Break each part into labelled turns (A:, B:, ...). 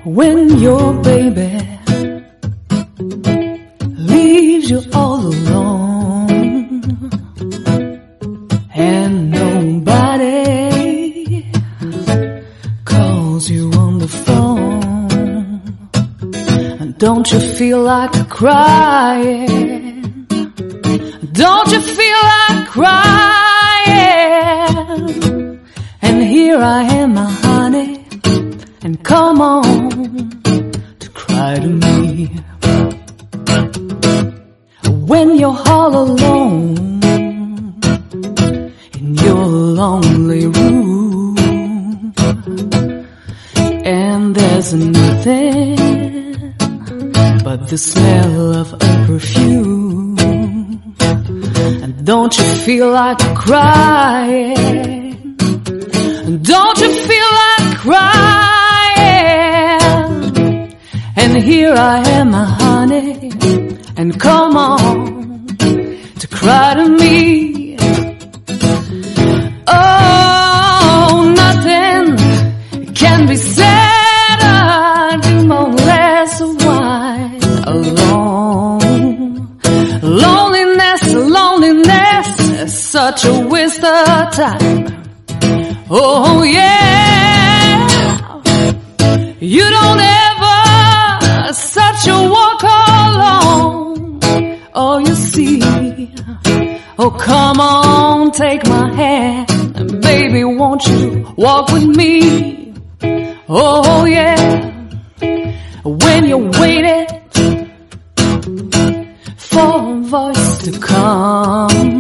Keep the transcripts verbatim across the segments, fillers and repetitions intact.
A: When your baby leaves you all alone and nobody calls you on the phone, don't you feel like crying? Don't you feel like crying? And here I am, my honey, and come on to cry to me. When you're all alone in your lonely room and there's nothing but the smell of a perfume, and don't you feel like crying? Don't you feel like crying? And here I am, my honey, and come on to cry to me. Oh, nothing can be said unless a while alone. Loneliness, loneliness is such a waste of time. Oh yeah, you don't ever such a walk alone. Oh, you see, oh come on, take my hand, and baby, won't you walk with me? Oh yeah, when you waited for a voice to come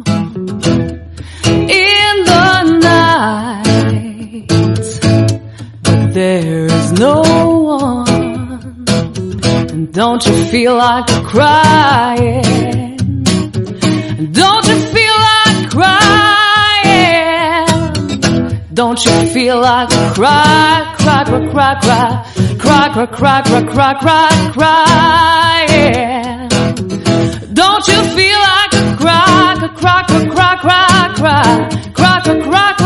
A: in the night, but there is no one, and don't you feel like crying? Don't you feel like crying? Don't you feel like cry, cry, cry, cry, cry, cry, cry, cry, cry, cry, cry, crying? Don't you feel like a cry, cry, cry, cry, cry, cry, cry, cry, cry, cry?